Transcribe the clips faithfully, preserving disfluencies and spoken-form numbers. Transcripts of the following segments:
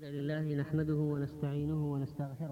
لله نحمده ونستعينه ونستغفره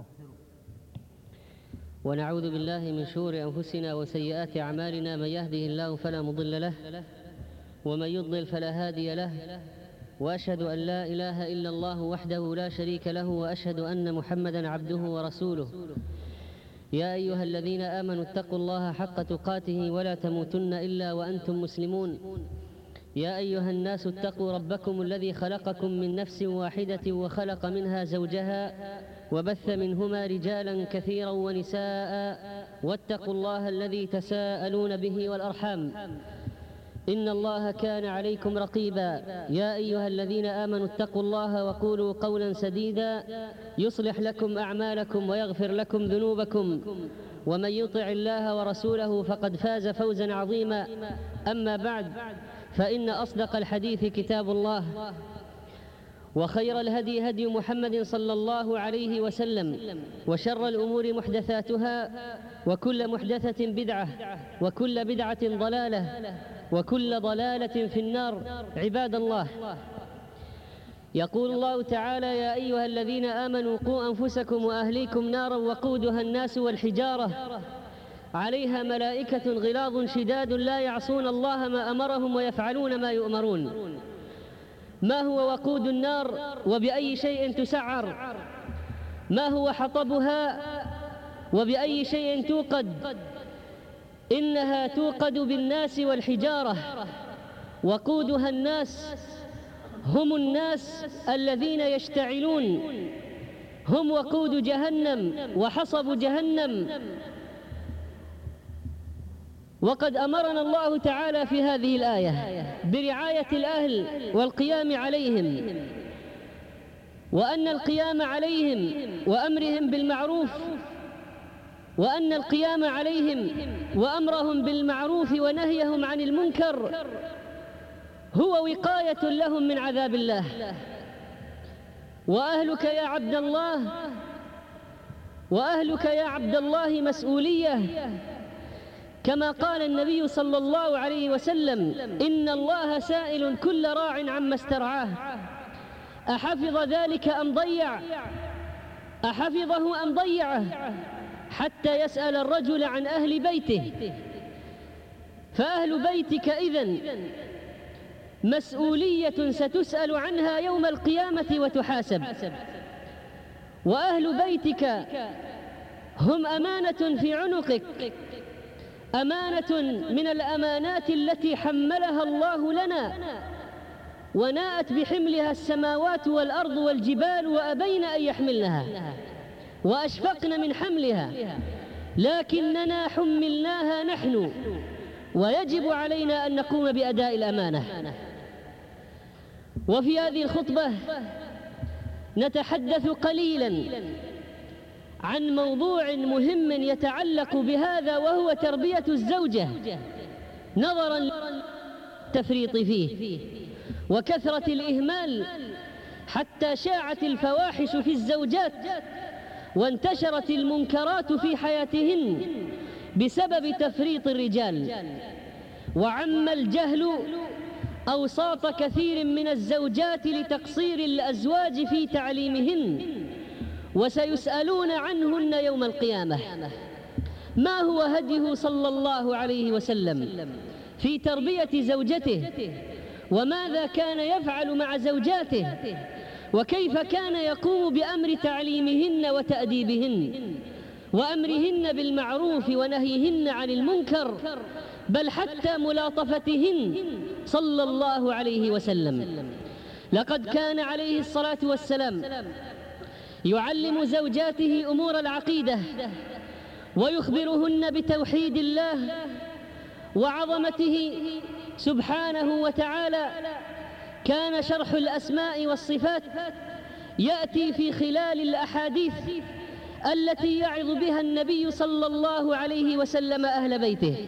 ونعوذ بالله من شرور أنفسنا وسيئات أعمالنا. من يهده الله فلا مضل له ومن يضلل فلا هادي له، وأشهد أن لا إله إلا الله وحده لا شريك له، وأشهد أن محمدا عبده ورسوله. يا أيها الذين آمنوا اتقوا الله حق تقاته ولا تموتن إلا وأنتم مسلمون. يا أيها الناس اتقوا ربكم الذي خلقكم من نفس واحدة وخلق منها زوجها وبث منهما رجالا كثيرا ونساء، واتقوا الله الذي تساءلون به والأرحام إن الله كان عليكم رقيبا. يا أيها الذين آمنوا اتقوا الله وقولوا قولا سديدا يصلح لكم أعمالكم ويغفر لكم ذنوبكم، ومن يطع الله ورسوله فقد فاز فوزا عظيما. أما بعد، فإن أصدق الحديث كتاب الله، وخير الهدي هدي محمد صلى الله عليه وسلم، وشر الأمور محدثاتها، وكل محدثة بدعة، وكل بدعة ضلالة، وكل ضلالة في النار. عباد الله، يقول الله تعالى: يا أيها الذين آمنوا قوا أنفسكم وأهليكم نارا وقودها الناس والحجارة عليها ملائكة غلاظ شداد لا يعصون الله ما أمرهم ويفعلون ما يؤمرون. ما هو وقود النار وبأي شيء تسعر؟ ما هو حطبها وبأي شيء توقد؟ إنها توقد بالناس والحجارة. وقودها الناس هم الناس الذين يشتعلون، هم وقود جهنم وحصب جهنم. وقد أمرنا الله تعالى في هذه الآية برعاية الأهل والقيام عليهم، وأن القيام عليهم وأمرهم بالمعروف وأن القيام عليهم وأمرهم بالمعروف ونهيهم عن المنكر هو وقاية لهم من عذاب الله. وأهلك يا عبد الله وأهلك يا عبد الله مسؤولية، كما قال النبي صلى الله عليه وسلم: إن الله سائل كل راع عما استرعاه، أحفظ ذلك أم ضيع؟ أحفظه أم ضيعه؟ حتى يسأل الرجل عن أهل بيته. فأهل بيتك إذن مسؤولية ستسأل عنها يوم القيامة وتحاسب. وأهل بيتك هم أمانة في عنقك، أمانة من الأمانات التي حملها الله لنا، وناءت بحملها السماوات والأرض والجبال وأبين أن يحملنها وأشفقن من حملها، لكننا حملناها نحن، ويجب علينا أن نقوم بأداء الأمانة. وفي هذه الخطبة نتحدث قليلا عن موضوع مهم يتعلق بهذا، وهو تربية الزوجة، نظرا للتفريط فيه وكثرة الإهمال، حتى شاعت الفواحش في الزوجات وانتشرت المنكرات في حياتهن بسبب تفريط الرجال، وعم الجهل أوساط كثير من الزوجات لتقصير الأزواج في تعليمهن، وسيسألون عنهن يوم القيامة. ما هو هديه صلى الله عليه وسلم في تربية زوجته؟ وماذا كان يفعل مع زوجاته؟ وكيف كان يقوم بأمر تعليمهن وتأديبهن وأمرهن بالمعروف ونهيهن عن المنكر، بل حتى ملاطفتهن صلى الله عليه وسلم؟ لقد كان عليه الصلاة والسلام يعلم زوجاته أمور العقيدة، ويخبرهن بتوحيد الله وعظمته سبحانه وتعالى. كان شرح الأسماء والصفات يأتي في خلال الأحاديث التي يعظ بها النبي صلى الله عليه وسلم أهل بيته.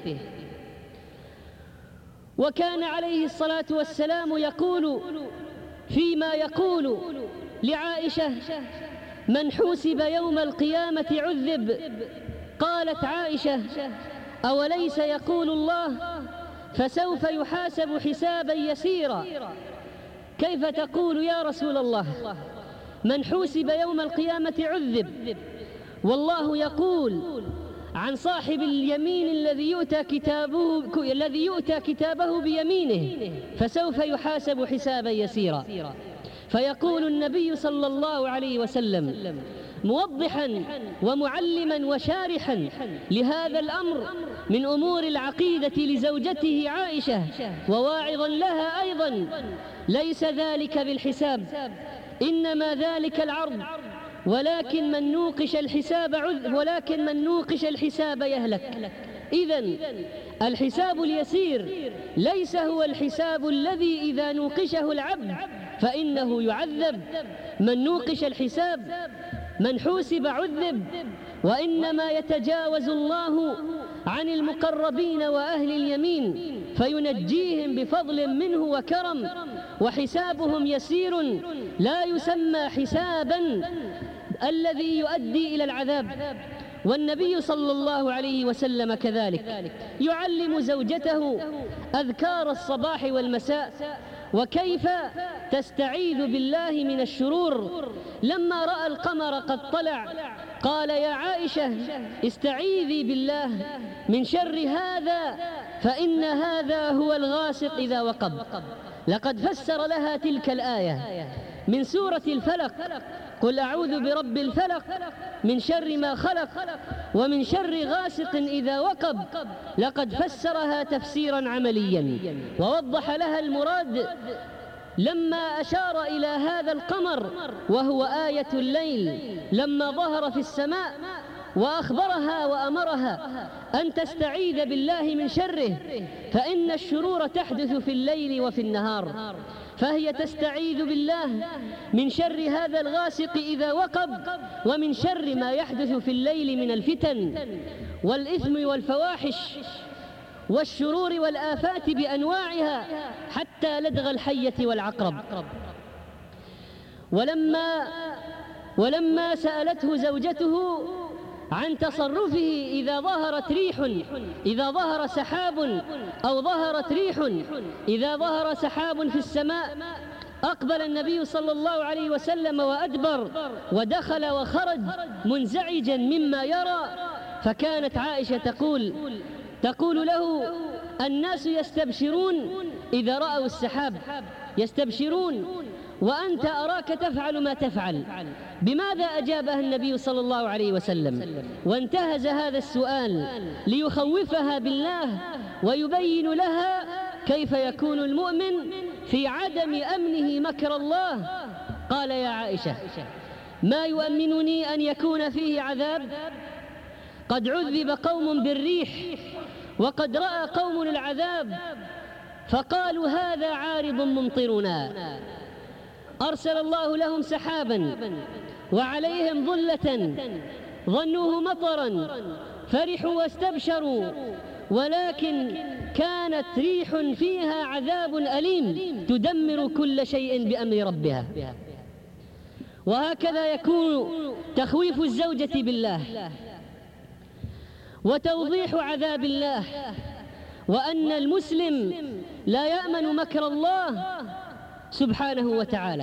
وكان عليه الصلاة والسلام يقول فيما يقول لعائشة: من حوسب يوم القيامة عذب. قالت عائشة: أوليس يقول الله فسوف يحاسب حسابا يسيرا؟ كيف تقول يا رسول الله؟ من حوسب يوم القيامة عذب. والله يقول عن صاحب اليمين الذي يؤتى كتابه الذي يؤتى كتابه بيمينه فسوف يحاسب حسابا يسيرا. فيقول النبي صلى الله عليه وسلم موضحا ومعلما وشارحا لهذا الأمر من أمور العقيدة لزوجته عائشة وواعظا لها أيضا: ليس ذلك بالحساب، إنما ذلك العرض، ولكن من نوقش الحساب عذ ولكن من نوقش الحساب يهلك. إذن الحساب اليسير ليس هو الحساب الذي إذا نوقشه العبد فإنه يعذب. من نوقش الحساب من حوسب عذب، وإنما يتجاوز الله عن المقربين وأهل اليمين فينجيهم بفضل منه وكرم، وحسابهم يسير لا يسمى حسابا الذي يؤدي إلى العذاب. والنبي صلى الله عليه وسلم كذلك يعلم زوجته أذكار الصباح والمساء وكيف تستعيذ بالله من الشرور. لما رأى القمر قد طلع قال: يا عائشة استعيذي بالله من شر هذا فإن هذا هو الغاسق إذا وقب. لقد فسر لها تلك الآية من سورة الفلق: قل أعوذ برب الفلق من شر ما خلق ومن شر غاسق إذا وقب. لقد فسرها تفسيرا عمليا ووضح لها المراد لما أشار إلى هذا القمر وهو آية الليل لما ظهر في السماء، وأخبرها وأمرها أن تستعيذ بالله من شره، فإن الشرور تحدث في الليل وفي النهار. فهي تستعيذ بالله من شر هذا الغاسق إذا وقب ومن شر ما يحدث في الليل من الفتن والإثم والفواحش والشرور والآفات بأنواعها حتى لدغ الحية والعقرب. ولما ولما سألته زوجته عن تصرفه إذا ظهرت ريح إذا ظهر سحاب أو ظهرت ريح إذا ظهر سحاب في السماء، أقبل النبي صلى الله عليه وسلم وأدبر ودخل وخرج منزعجا مما يرى. فكانت عائشة تقول تقول له: الناس يستبشرون إذا رأوا السحاب، يستبشرون وأنت أراك تفعل ما تفعل. بماذا أجابها النبي صلى الله عليه وسلم؟ وانتهز هذا السؤال ليخوفها بالله ويبين لها كيف يكون المؤمن في عدم أمنه مكر الله. قال: يا عائشة ما يؤمنني أن يكون فيه عذاب؟ قد عذب قوم بالريح وقد رأى قوم العذاب فقالوا هذا عارض ممطرنا. أرسل الله لهم سحابا وعليهم ظلة ظنوه مطرا فرحوا واستبشروا، ولكن كانت ريح فيها عذاب أليم تدمر كل شيء بأمر ربها. وهكذا يكون تخويف الزوجة بالله وتوضيح عذاب الله، وأن المسلم لا يأمن مكر الله سبحانه وتعالى.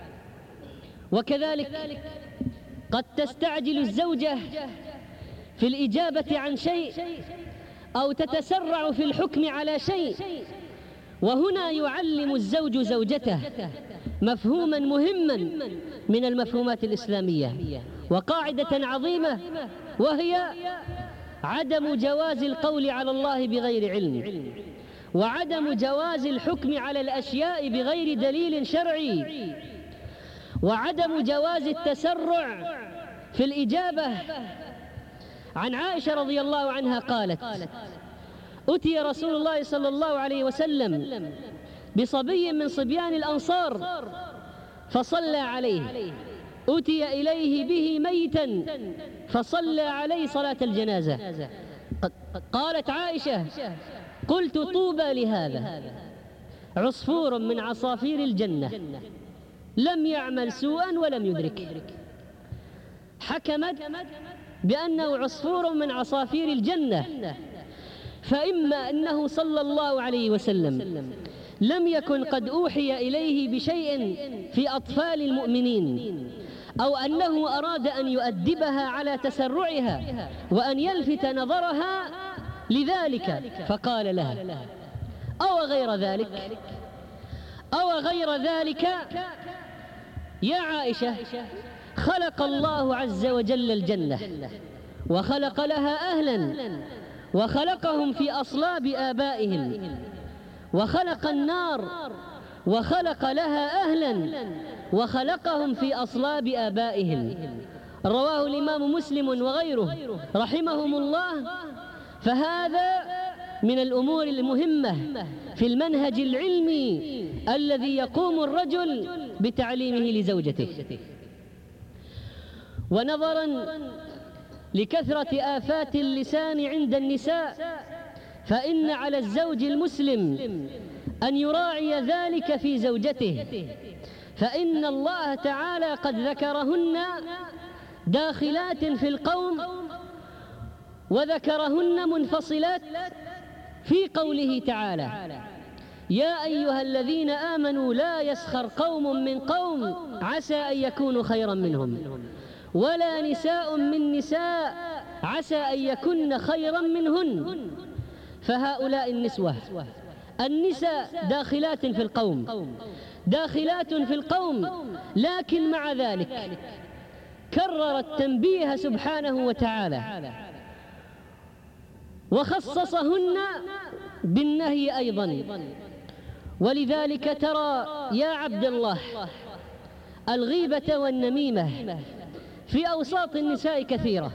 وكذلك قد تستعجل الزوجة في الإجابة عن شيء أو تتسرع في الحكم على شيء، وهنا يعلم الزوج زوجته مفهوما مهما من المفهومات الإسلامية وقاعدة عظيمة، وهي عدم جواز القول على الله بغير علم، وعدم جواز الحكم على الأشياء بغير دليل شرعي، وعدم جواز التسرع في الإجابة. عن عائشة رضي الله عنها قالت: أتي رسول الله صلى الله عليه وسلم بصبي من صبيان الأنصار فصلى عليه، أتي إليه به ميتا فصلى عليه صلاة الجنازة. قالت عائشة: قلت طوبى لهذا، عصفور من عصافير الجنة لم يعمل سوءا ولم يدرك. حكمت بأنه عصفور من عصافير الجنة، فإما أنه صلى الله عليه وسلم لم يكن قد أوحي إليه بشيء في أطفال المؤمنين، أو أنه أراد أن يؤدبها على تسرعها وأن يلفت نظرها لذلك، فقال لها: أو غير ذلك أو غير ذلك يا عائشة، خلق الله عز وجل الجنة وخلق لها أهلا وخلقهم في أصلاب آبائهم، وخلق النار وخلق لها أهلا وخلقهم في أصلاب آبائهم. رواه الإمام مسلم وغيره رحمهم الله. فهذا من الأمور المهمة في المنهج العلمي الذي يقوم الرجل بتعليمه لزوجته. ونظرا لكثرة آفات اللسان عند النساء، فإن على الزوج المسلم أن يراعي ذلك في زوجته، فإن الله تعالى قد ذكرهن داخلات في القوم وذكرهن منفصلات في قوله تعالى: يا أيها الذين آمنوا لا يسخر قوم من قوم عسى أن يكونوا خيرا منهم، ولا نساء من نساء عسى أن يكن خيرا منهن. فهؤلاء النسوة النساء داخلات في القوم داخلات في القوم لكن مع ذلك كرر التنبيه سبحانه وتعالى وخصصهن بالنهي أيضا. ولذلك ترى يا عبد الله الغيبة والنميمة في أوساط النساء كثيرة،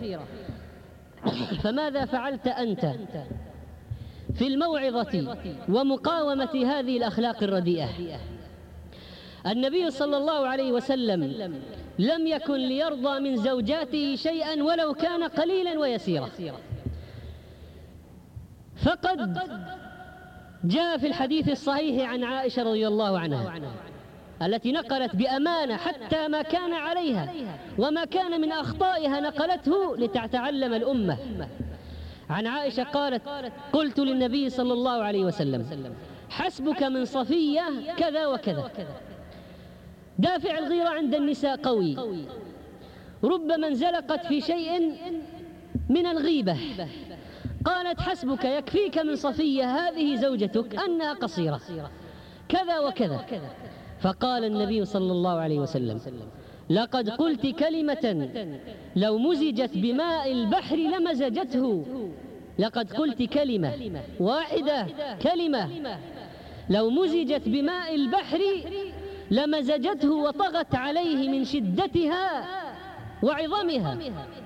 فماذا فعلت أنت في الموعظة ومقاومة هذه الأخلاق الرديئة؟ النبي صلى الله عليه وسلم لم يكن ليرضى من زوجاته شيئا ولو كان قليلا ويسيرا، فقد جاء في الحديث الصحيح عن عائشة رضي الله عنها التي نقلت بأمانة حتى ما كان عليها وما كان من أخطائها نقلته لتتعلم الأمة. عن عائشة قالت: قلت للنبي صلى الله عليه وسلم: حسبك من صفية كذا وكذا. دافع الغيرة عند النساء قوي، ربما انزلقت في شيء من الغيبة، قالت: حسبك، يكفيك من صفية هذه زوجتك أنها قصيرة كذا وكذا. فقال النبي صلى الله عليه وسلم: لقد قلت كلمة لو مزجت بماء البحر لمزجته. لقد قلت كلمة واحدة، كلمة لو مزجت بماء البحر لمزجته وطغت عليه من شدتها وعظمها.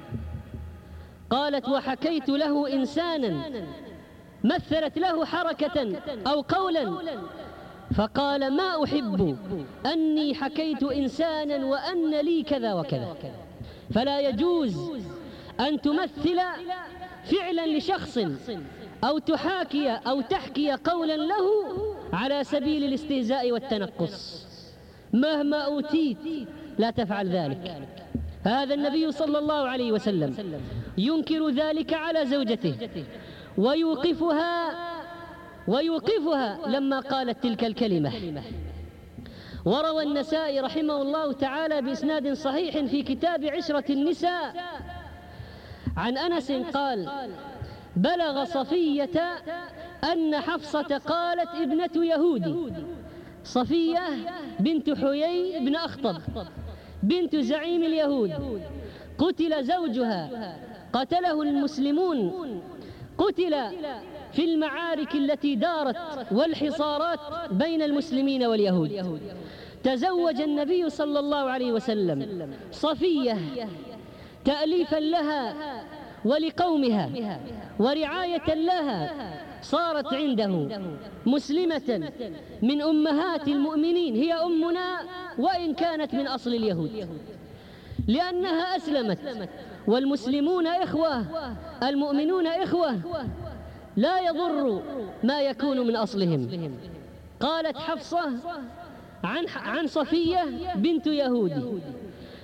قالت: وحكيت له إنسانا، مثلت له حركة أو قولا، فقال: ما أحب أني حكيت إنسانا وأن لي كذا وكذا. فلا يجوز أن تمثل فعلا لشخص أو تحاكي أو تحكي قولا له على سبيل الاستهزاء والتنقص. مهما أوتيت لا تفعل ذلك. هذا النبي صلى الله عليه وسلم ينكر ذلك على زوجته ويوقفها ويوقفها لما قالت تلك الكلمة. وروى النسائي رحمه الله تعالى بإسناد صحيح في كتاب عشرة النساء عن أنس قال: بلغ صفية أن حفصة قالت: ابنة يهودي. صفية بنت حيي بن أخطب بنت زعيم اليهود، قتل زوجها، قتله المسلمون، قتل في المعارك التي دارت والحصارات بين المسلمين واليهود. تزوج النبي صلى الله عليه وسلم صفية تأليفا لها ولقومها ورعاية لها، صارت عنده مسلمة من أمهات المؤمنين، هي أمنا وإن كانت من أصل اليهود، لأنها أسلمت. والمسلمون إخوة، المؤمنون إخوة، لا يضر ما يكون من أصلهم. قالت حفصة عن عن صفية بنت يهودي: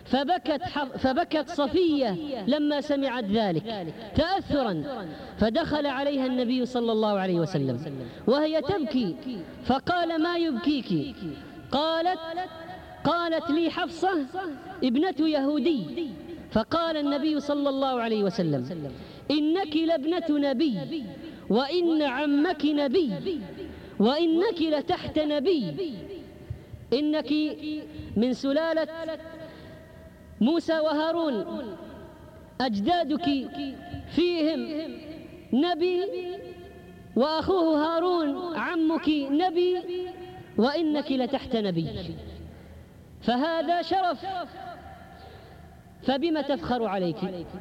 فبكت, فبكت صفية لما سمعت ذلك تأثرا، فدخل عليها النبي صلى الله عليه وسلم وهي تبكي، فقال: ما يبكيك؟ قالت قالت لي حفصة ابنة يهودي. فقال النبي صلى الله عليه وسلم: إنك لابنة نبي، وإن عمك نبي، وإنك لتحت نبي، إنك من سلالة موسى وهارون، أجدادك فيهم نبي، وأخوه هارون عمك نبي، وإنك لتحت نبي، فهذا شرف، فبما تفخر عليك؟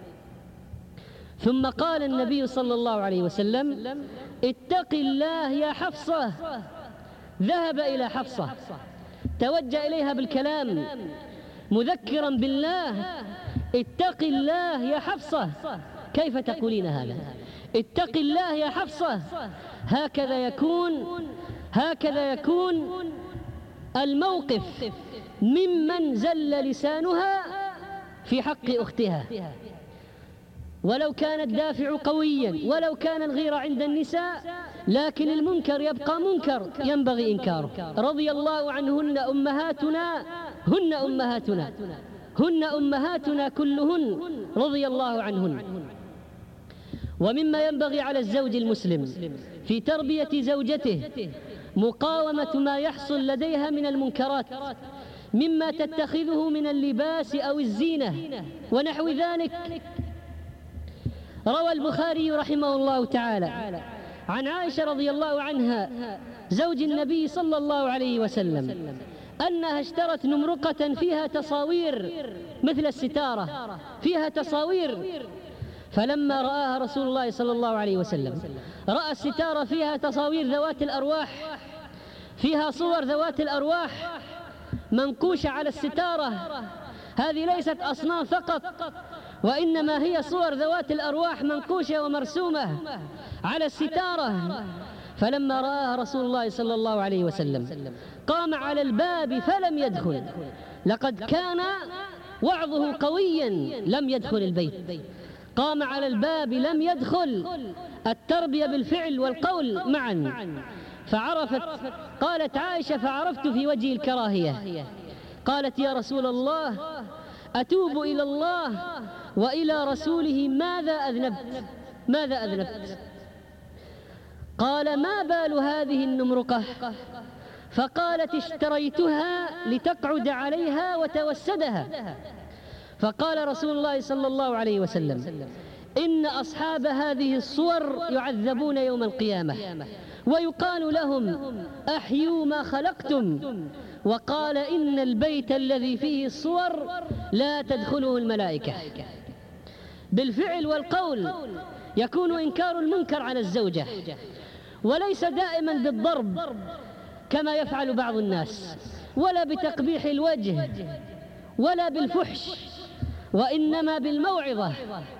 ثم قال النبي صلى الله عليه وسلم: اتق الله يا حفصة. ذهب إلى حفصة، توجه إليها بالكلام مذكرا بالله: اتق الله يا حفصة. كيف تقولين هذا؟ اتق الله يا حفصة. هكذا يكون هكذا يكون الموقف ممن زل لسانها في حق أختها، ولو كان الدافع قويا، ولو كان الغيرة عند النساء، لكن المنكر يبقى منكر ينبغي إنكاره. رضي الله عنهن أمهاتنا، هن أمهاتنا هن أمهاتنا كلهن، رضي الله عنهن. ومما ينبغي على الزوج المسلم في تربية زوجته مقاومة ما يحصل لديها من المنكرات، مما تتخذه من اللباس أو الزينة ونحو ذلك. روى البخاري رحمه الله تعالى عن عائشة رضي الله عنها زوج النبي صلى الله عليه وسلم أنها اشترت نمرقة فيها تصاوير مثل الستارة، فيها تصاوير، فلما رآها رسول الله صلى الله عليه وسلم رأى الستارة فيها تصاوير ذوات الأرواح، فيها صور ذوات الأرواح منقوشة على الستارة. هذه ليست أصنام فقط، وإنما هي صور ذوات الأرواح منقوشة ومرسومة على الستارة. فلما رآها رسول الله صلى الله عليه وسلم قام على الباب فلم يدخل. لقد كان وعظه قويا، لم يدخل البيت، قام على الباب لم يدخل. التربية بالفعل والقول معا. فعرفت، قالت عائشة: فعرفت في وجه الكراهية. قالت: يا رسول الله، أتوب إلى الله وإلى رسوله، ماذا أذنبت؟ ماذا أذنبت؟ قال: ما بال هذه النمرقة؟ فقالت: اشتريتها لتقعد عليها وتوسدها. فقال رسول الله صلى الله عليه وسلم: إن أصحاب هذه الصور يعذبون يوم القيامة، ويقال لهم: أحيوا ما خلقتم. وقال: إن البيت الذي فيه الصور لا تدخله الملائكة. بالفعل والقول يكون إنكار المنكر على الزوجة، وليس دائما بالضرب كما يفعل بعض الناس، ولا بتقبيح الوجه، ولا بالفحش، وإنما بالموعظة.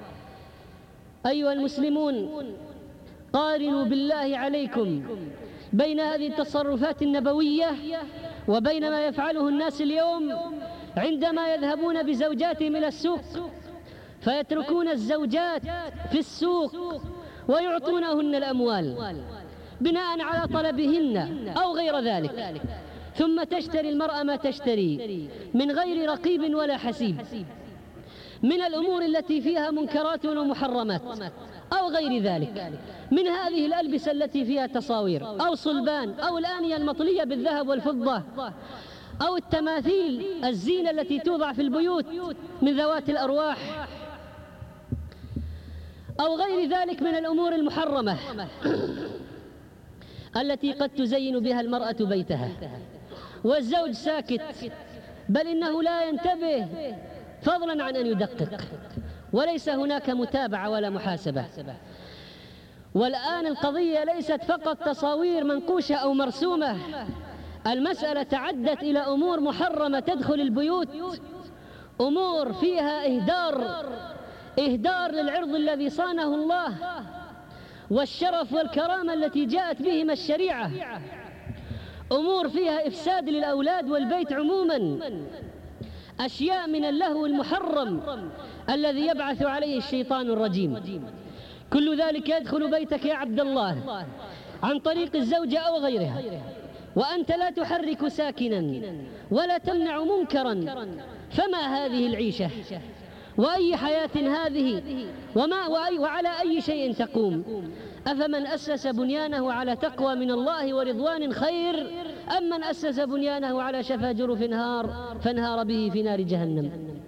أيها المسلمون، قارنوا بالله عليكم بين هذه التصرفات النبوية وبين ما يفعله الناس اليوم عندما يذهبون بزوجاتهم إلى السوق، فيتركون الزوجات في السوق ويعطونهن الأموال بناء على طلبهن أو غير ذلك، ثم تشتري المرأة ما تشتري من غير رقيب ولا حسيب من الأمور التي فيها منكرات ومحرمات أو غير ذلك، من هذه الألبسة التي فيها تصاوير أو صلبان أو الآنية المطلية بالذهب والفضة أو التماثيل الزينة التي توضع في البيوت من ذوات الأرواح أو غير ذلك من الأمور المحرمة التي قد تزين بها المرأة بيتها، والزوج ساكت، بل إنه لا ينتبه فضلا عن أن يدقق، وليس هناك متابعة ولا محاسبة. والآن القضية ليست فقط تصاوير منقوشة أو مرسومة، المسألة تعدت إلى أمور محرمة تدخل البيوت، أمور فيها إهدار إهدار للعرض الذي صانه الله والشرف والكرامة التي جاءت بهما الشريعة، أمور فيها إفساد للأولاد والبيت عموما. أشياء من اللهو المحرم الذي يبعث عليه الشيطان الرجيم. كل ذلك يدخل بيتك يا عبد الله عن طريق الزوجة أو غيرها، وأنت لا تحرك ساكنا ولا تمنع منكرا، فما هذه العيشة؟ وأي حياة هذه؟ وما وأي وعلى أي شيء تقوم؟ أفمن أسس بنيانه على تقوى من الله ورضوان خير أم من أسس بنيانه على شفا جرف نهار فانهار به في نار جهنم؟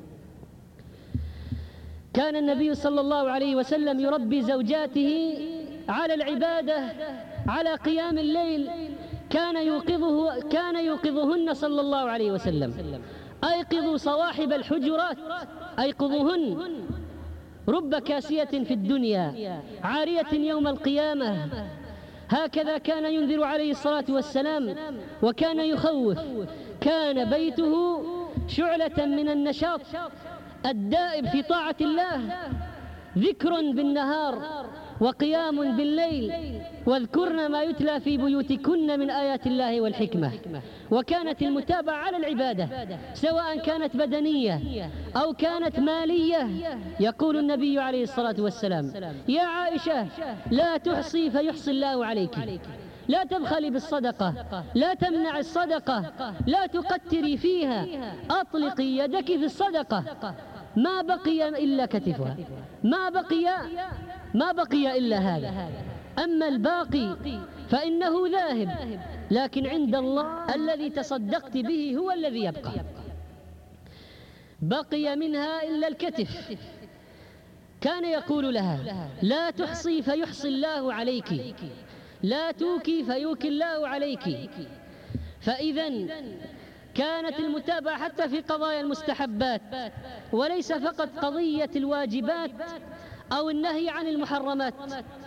كان النبي صلى الله عليه وسلم يربي زوجاته على العبادة، على قيام الليل، كان يوقظه كان يوقظهن صلى الله عليه وسلم: أيقظوا صواحب الحجرات، أيقظوهن، رب كاسية في الدنيا عارية يوم القيامة. هكذا كان ينذر عليه الصلاة والسلام، وكان يخوف. كان بيته شعلة من النشاط الدائب في طاعة الله، ذكر بالنهار وقيام بالليل، واذكرن ما يتلى في بيوتكن من آيات الله والحكمة. وكانت المتابعة على العبادة سواء كانت بدنية أو كانت مالية. يقول النبي عليه الصلاة والسلام: يا عائشة لا تحصي فيحصي الله عليك، لا تبخلي بالصدقة، لا تمنع الصدقة، لا تقتري فيها، أطلقي يدك في الصدقة، ما بقي إلا كتفها، ما بقي ما بقي إلا هذا، أما الباقي فإنه ذاهب، لكن عند الله الذي تصدقت به هو الذي يبقى. بقي منها إلا الكتف. كان يقول لها: لا تحصي فيحصي الله عليك، لا توكي فيوكي الله عليك. فإذا كانت المتابعة حتى في قضايا المستحبات، وليس فقط قضية الواجبات أو النهي عن المحرمات.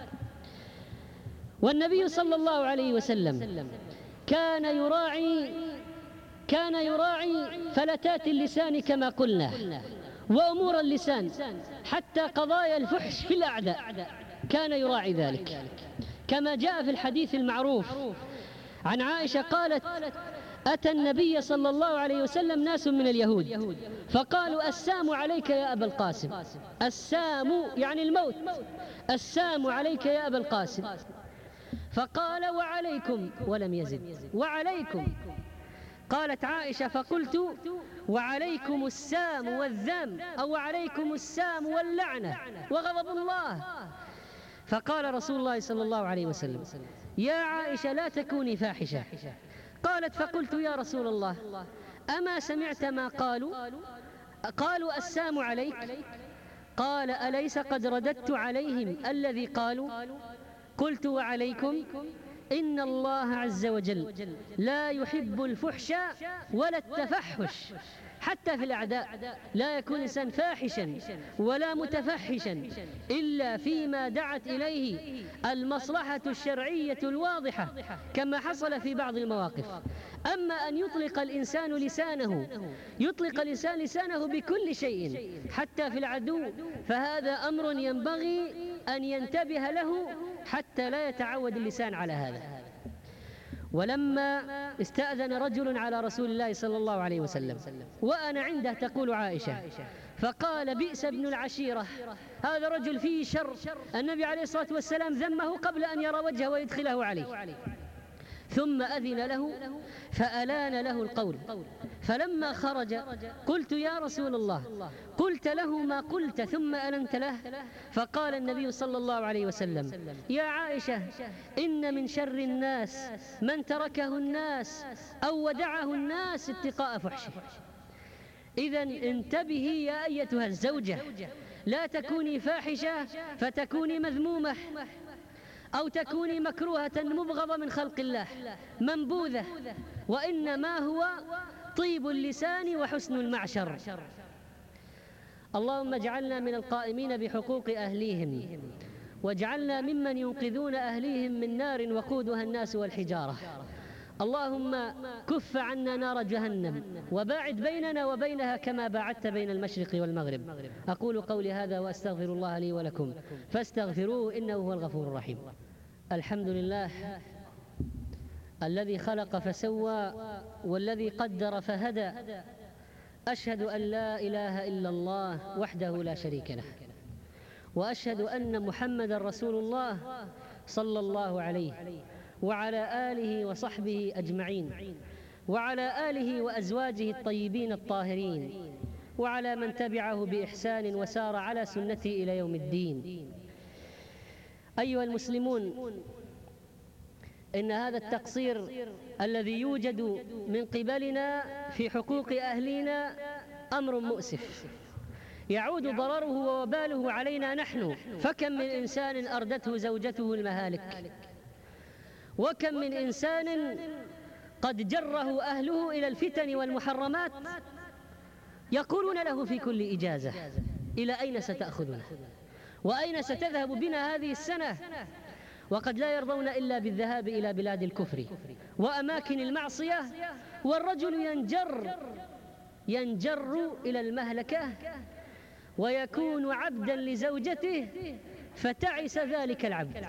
والنبي صلى الله عليه وسلم كان يراعي كان يراعي فلتات اللسان كما قلنا، وأمور اللسان، حتى قضايا الفحش في الأعداء كان يراعي ذلك، كما جاء في الحديث المعروف عن عائشة قالت: أتى النبي صلى الله عليه وسلم ناس من اليهود فقالوا: السام عليك يا أبا القاسم. السام يعني الموت، السام عليك يا أبا القاسم. فقال: وعليكم، ولم يزد، وعليكم. قالت عائشة: فقلت: وعليكم السام والذم، أو وعليكم السام واللعنة وغضب الله. فقال رسول الله صلى الله عليه وسلم: يا عائشة لا تكوني فاحشة. قالت: فقلت: يا رسول الله أما سمعت ما قالوا؟ قالوا: السام عليك. قال: أليس قد رددت عليهم الذي قالوا؟ قلت: وعليكم. إن الله عز وجل لا يحب الفحش ولا التفحش، حتى في الأعداء لا يكون إنسان فاحشا ولا متفحشا إلا فيما دعت إليه المصلحة الشرعية الواضحة، كما حصل في بعض المواقف. أما أن يطلق الإنسان لسانه يطلق الإنسان لسانه بكل شيء حتى في العدو، فهذا أمر ينبغي أن ينتبه له حتى لا يتعود اللسان على هذا. ولما استأذن رجل على رسول الله صلى الله عليه وسلم وأنا عنده، تقول عائشة، فقال: بئس ابن العشيرة، هذا رجل فيه شر، النبي عليه الصلاة والسلام ذمه قبل أن يرى وجهه ويدخله عليه، ثم أذن له فألان له القول. فلما خرج قلت: يا رسول الله قلت له ما قلت ثم ألنت له؟ فقال النبي صلى الله عليه وسلم: يا عائشة إن من شر الناس من تركه الناس أو ودعه الناس اتقاء فحشه. إذن انتبهي يا أيتها الزوجة، لا تكوني فاحشة فتكوني مذمومة، أو تكوني مكروهة مبغضة من خلق الله منبوذة، وإنما هو طيب اللسان وحسن المعشر. اللهم اجعلنا من القائمين بحقوق أهليهم، واجعلنا ممن ينقذون أهليهم من نار وقودها الناس والحجارة. اللهم كف عنا نار جهنم، وباعد بيننا وبينها كما باعدت بين المشرق والمغرب. أقول قولي هذا وأستغفر الله لي ولكم فاستغفروه إنه هو الغفور الرحيم. الحمد لله الذي خلق فسوى والذي قدر فهدى، أشهد أن لا إله إلا الله وحده لا شريك له، وأشهد أن محمدًا رسول الله صلى الله عليه وعلى آله وصحبه أجمعين، وعلى آله وأزواجه الطيبين الطاهرين، وعلى من تبعه بإحسان وسار على سنته إلى يوم الدين. أيها المسلمون، إن هذا التقصير الذي يوجد من قبلنا في حقوق أهلنا أمر مؤسف، يعود ضرره ووباله علينا نحن. فكم من إنسان أردته زوجته المهالك، وكم من إنسان قد جره أهله إلى الفتن والمحرمات، يقولون له في كل إجازة: إلى أين ستأخذنا؟ وأين ستذهب بنا هذه السنة؟ وقد لا يرضون إلا بالذهاب إلى بلاد الكفر وأماكن المعصية، والرجل ينجر ينجر إلى المهلكة ويكون عبداً لزوجته، فتعس ذلك العبد.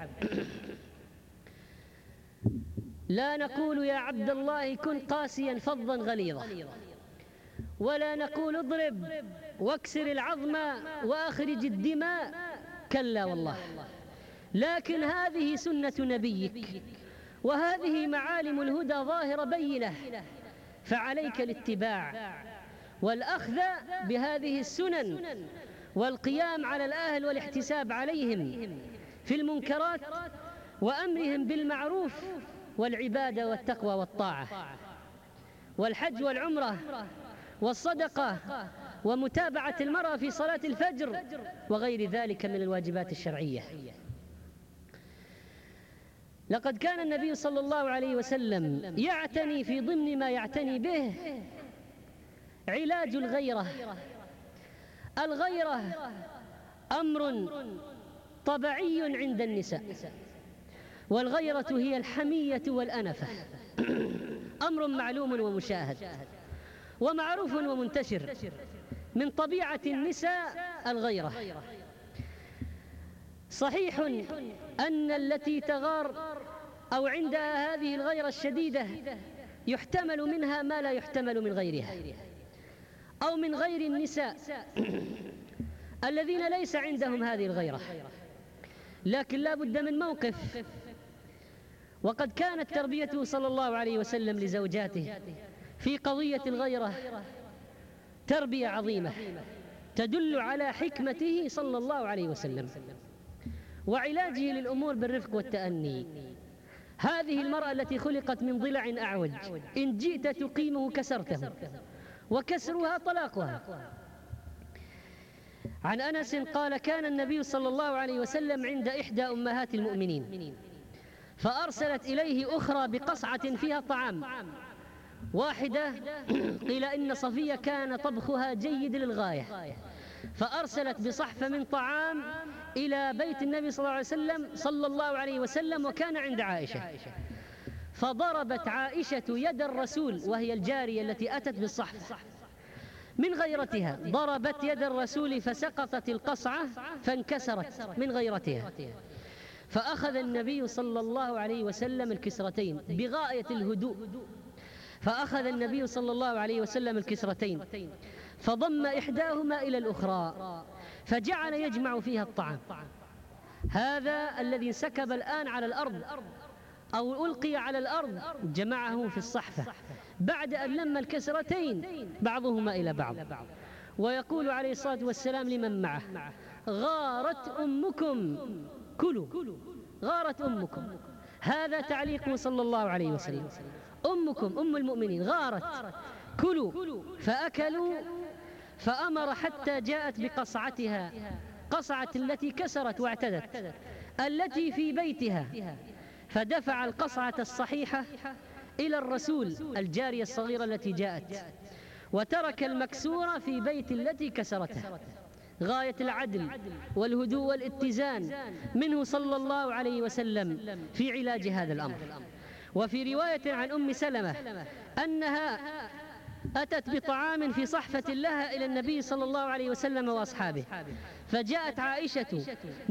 لا نقول يا عبد الله كن قاسياً فظاً غليظا، ولا نقول اضرب واكسر العظم وأخرج الدماء، كلا والله. لكن هذه سنة نبيك، وهذه معالم الهدى ظاهرة بينة، فعليك الاتباع والأخذ بهذه السنن، والقيام على الأهل والاحتساب عليهم في المنكرات، وأمرهم بالمعروف، والعبادة والتقوى والطاعة، والحج والعمرة والصدقة، ومتابعة المرأة في صلاة الفجر، وغير ذلك من الواجبات الشرعية. لقد كان النبي صلى الله عليه وسلم يعتني في ضمن ما يعتني به علاج الغيرة. الغيرة أمر طبيعي عند النساء، والغيرة هي الحمية والأنفة، أمر معلوم ومشاهد ومعروف ومنتشر. من طبيعة النساء الغيرة. صحيح أن التي تغار أو عندها هذه الغيرة الشديدة يحتمل منها ما لا يحتمل من غيرها، أو من غير النساء الذين ليس عندهم هذه الغيرة، لكن لا بد من موقف. وقد كانت تربيته صلى الله عليه وسلم لزوجاته في قضية الغيرة تربية عظيمة تدل على حكمته صلى الله عليه وسلم وعلاجه للأمور بالرفق والتأني. هذه المرأة التي خلقت من ضلع أعوج، إن جئت تقيمه كسرته، وكسرها طلاقها. عن أنس قال: كان النبي صلى الله عليه وسلم عند إحدى أمهات المؤمنين، فأرسلت إليه أخرى بقصعة فيها طعام. واحدة قيل إن صفية كان طبخها جيد للغاية، فأرسلت بصحفة من طعام إلى بيت النبي صلى الله عليه وسلم صلى الله عليه وسلم، وكان عند عائشة. فضربت عائشة يد الرسول، وهي الجارية التي أتت بالصحف، من غيرتها ضربت يد الرسول فسقطت القصعة فانكسرت من غيرتها. فأخذ النبي صلى الله عليه وسلم الكسرتين بغاية الهدوء، فأخذ النبي صلى الله عليه وسلم الكسرتين فضم إحداهما إلى الأخرى فجعل يجمع فيها الطعام. هذا الذي سكب الآن على الأرض أو ألقي على الأرض جمعه في الصحفة بعد أن لم الكسرتين بعضهما إلى بعض. ويقول عليه الصلاة والسلام لمن معه: غارت أمكم كلوا، غارت أمكم. هذا تعليقه صلى الله عليه وسلم: أمكم أم المؤمنين غارت، كلوا. فأكلوا، فأمر حتى جاءت بقصعتها، قصعة التي كسرت واعتدت، التي في بيتها، فدفع القصعة الصحيحة إلى الرسول، الجارية الصغيرة التي جاءت، وترك المكسورة في بيت التي كسرتها. غاية العدل والهدوء والاتزان منه صلى الله عليه وسلم في علاج هذا الأمر. وفي رواية عن أم سلمة أنها أتت بطعام في صحفة لها إلى النبي صلى الله عليه وسلم وأصحابه، فجاءت عائشة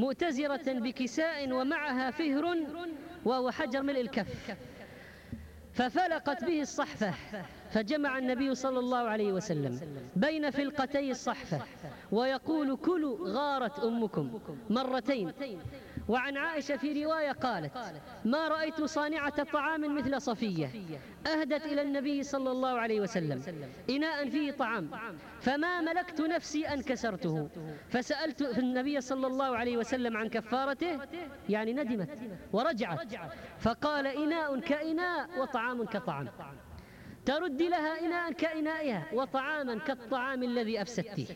مؤتزرة بكساء ومعها فهر وهو حجر ملء الكف، ففلقت به الصحفة، فجمع النبي صلى الله عليه وسلم بين فلقتي الصحفة ويقول: كلوا غارت أمكم مرتين. وعن عائشة في رواية قالت: ما رأيت صانعة طعام مثل صفية، أهدت إلى النبي صلى الله عليه وسلم إناء فيه طعام فما ملكت نفسي أن كسرته، فسألت النبي صلى الله عليه وسلم عن كفارته، يعني ندمت ورجعت، فقال: إناء كإناء وطعام كطعام، ترد لها إناء كإنائها وطعاما كالطعام الذي أفسدته.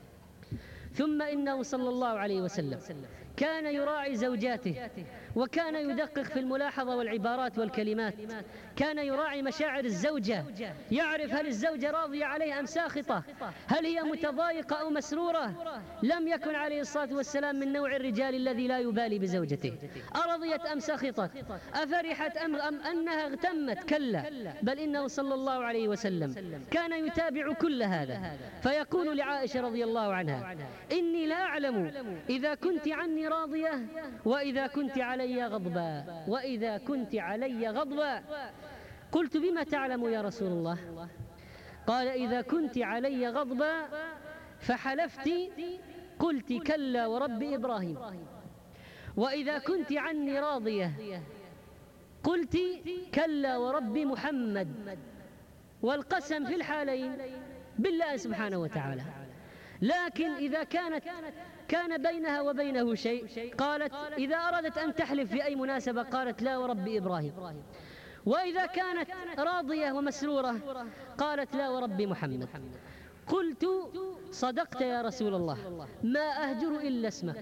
ثم إنه صلى الله عليه وسلم كان يراعي زوجاته، وكان يدقق في الملاحظة والعبارات والكلمات، كان يراعي مشاعر الزوجة، يعرف هل الزوجة راضية عليه أم ساخطة، هل هي متضايقة أو مسرورة. لم يكن عليه الصلاة والسلام من نوع الرجال الذي لا يبالي بزوجته، أرضيت أم سخطت، أفرحت أم, أم أنها اغتمت، كلا، بل إنه صلى الله عليه وسلم كان يتابع كل هذا. فيقول لعائشة رضي الله عنها: إني لا أعلم إذا كنت عني راضية وإذا كنت علي غضبا، وإذا كنت علي غضبا. قلت: بما تعلم يا رسول الله؟ قال: إذا كنت علي غضبا فحلفت قلت: كلا ورب إبراهيم. وإذا كنت عني راضية قلت: كلا ورب محمد. والقسم في الحالين بالله سبحانه وتعالى. لكن إذا كانت كان بينها وبينه شيء قالت، إذا أرادت أن تحلف في أي مناسبة قالت: لا ورب إبراهيم. وإذا كانت راضية ومسرورة قالت: لا ورب محمد. قلت: صدقت يا رسول الله، ما أهجر إلا اسمك.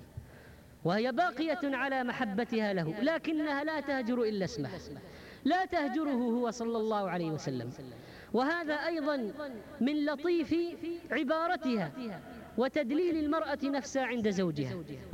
وهي باقية على محبتها له، لكنها لا تهجر إلا اسمه، لا تهجره هو صلى الله عليه وسلم. وهذا أيضا من لطيف عبارتها وتدليل المرأة نفسها عند زوجها.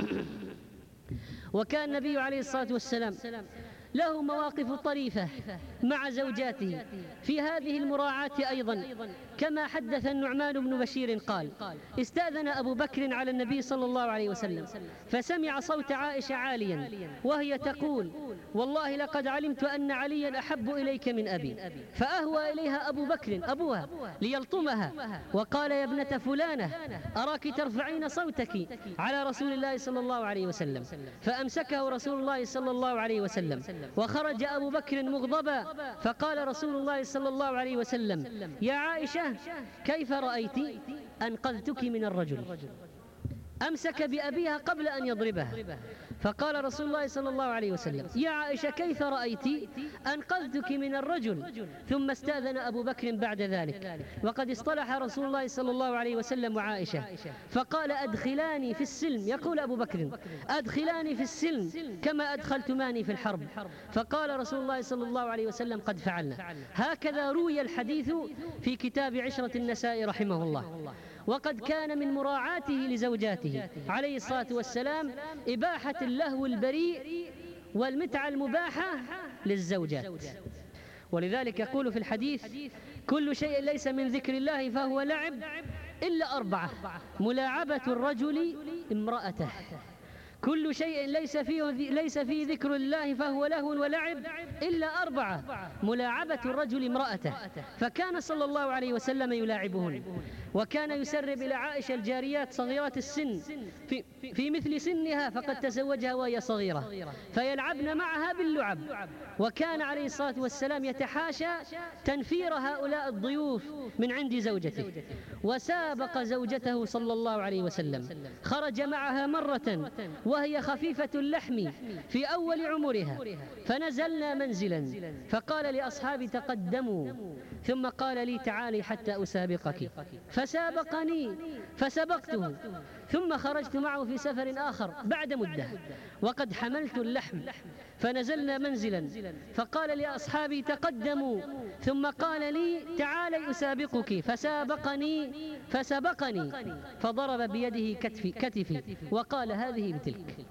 وكان النبي عليه الصلاة والسلام له مواقف طريفة مع زوجاته في هذه المراعاة أيضا، كما حدث النعمان بن بشير قال: استأذن أبو بكر على النبي صلى الله عليه وسلم فسمع صوت عائشة عاليا وهي تقول: والله لقد علمت أن عليا أحب إليك من أبي. فأهوى إليها أبو بكر أبوها ليلطمها وقال: يا ابنة فلانة، أراك ترفعين صوتك على رسول الله صلى الله عليه وسلم. فأمسكه رسول الله صلى الله عليه وسلم وخرج أبو بكر مغضبا، فقال رسول الله صلى الله عليه وسلم: يا عائشة، كيف رأيت؟ أنقذتك من الرجل. أمسك بأبيها قبل أن يضربها، فقال رسول الله صلى الله عليه وسلم: يا عائشة، كيف رأيت؟ أنقذتك من الرجل. ثم استأذن أبو بكر بعد ذلك، وقد اصطلح رسول الله صلى الله عليه وسلم وعائشة، فقال: أدخلاني في السلم. يقول أبو بكر: أدخلاني في السلم كما أدخلتماني في الحرب. فقال رسول الله صلى الله عليه وسلم: قد فعلنا. هكذا روي الحديث في كتاب عشرة النساء رحمه الله. وقد كان من مراعاته لزوجاته عليه الصلاة والسلام إباحة اللهو البريء والمتعة المباحة للزوجات. ولذلك يقول في الحديث: كل شيء ليس من ذكر الله فهو لعب إلا أربعة: ملاعبة الرجل امرأته. كل شيء ليس فيه ليس فيه ذكر الله فهو لهو ولعب إلا أربعة: ملاعبة الرجل امرأته. فكان صلى الله عليه وسلم يلاعبهن، وكان يسرب إلى عائشة الجاريات صغيرات السن في, في مثل سنها فقد تزوجها وهي صغيرة، فيلعبن معها باللعب. وكان عليه الصلاة والسلام يتحاشى تنفير هؤلاء الضيوف من عند زوجته. وسابق زوجته صلى الله عليه وسلم، خرج معها مرة وهي خفيفة اللحم في أول عمرها، فنزلنا منزلا فقال لأصحابي: تقدموا. ثم قال لي: تعالي حتى أسابقك. فسابقني فسبقته، ثم خرجت معه في سفر آخر بعد مدة وقد حملت اللحم، فنزلنا منزلا فقال لأصحابي: تقدموا. ثم قال لي: تعالي أسابقك. فسابقني فسبقني فضرب بيده كتفي, كتفي وقال: هذه بتلك.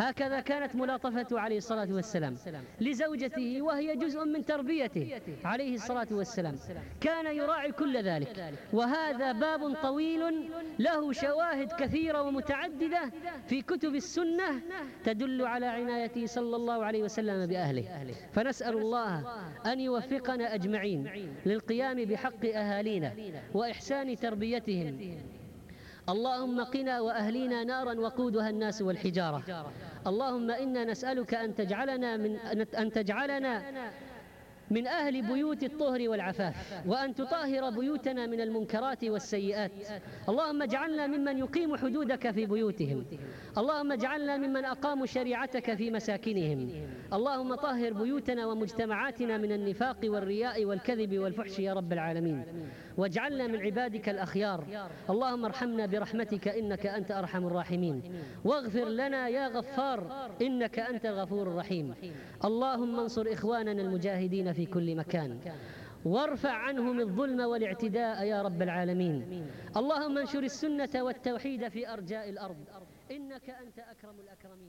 هكذا كانت ملاطفته عليه الصلاة والسلام لزوجته، وهي جزء من تربيته عليه الصلاة والسلام، كان يراعي كل ذلك. وهذا باب طويل له شواهد كثيرة ومتعددة في كتب السنة تدل على عنايته صلى الله عليه وسلم بأهله. فنسأل الله أن يوفقنا أجمعين للقيام بحق أهالينا وإحسان تربيتهم. اللهم قنا وأهلينا نارا وقودها الناس والحجارة. اللهم إنا نسألك أن تجعلنا من أن تجعلنا من أهل بيوت الطهر والعفاف، وأن تطهر بيوتنا من المنكرات والسيئات. اللهم اجعلنا ممن يقيم حدودك في بيوتهم. اللهم اجعلنا ممن أقاموا شريعتك في مساكنهم. اللهم طهر بيوتنا ومجتمعاتنا من النفاق والرياء والكذب والفحش يا رب العالمين، واجعلنا من عبادك الأخيار. اللهم ارحمنا برحمتك إنك أنت أرحم الراحمين، واغفر لنا يا غفار إنك أنت الغفور الرحيم. اللهم انصر إخواننا المجاهدين في كل مكان، وارفع عنهم الظلم والاعتداء يا رب العالمين. اللهم انشر السنة والتوحيد في أرجاء الأرض إنك أنت أكرم الأكرمين.